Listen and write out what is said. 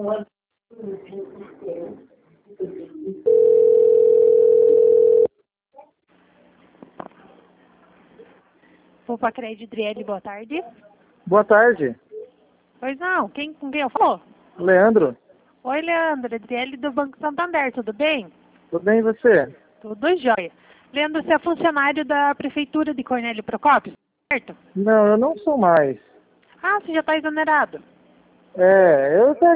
Opa, Crédito Driele, boa tarde. Boa tarde, Pois não, com quem eu falo? Leandro. Oi, Leandro, Adriele do Banco Santander, tudo bem? Tudo bem e você? Tudo jóia. Leandro, você é funcionário da Prefeitura de Cornélio Procópio, certo? Não, eu não sou mais. Ah, você já está exonerado. Eu até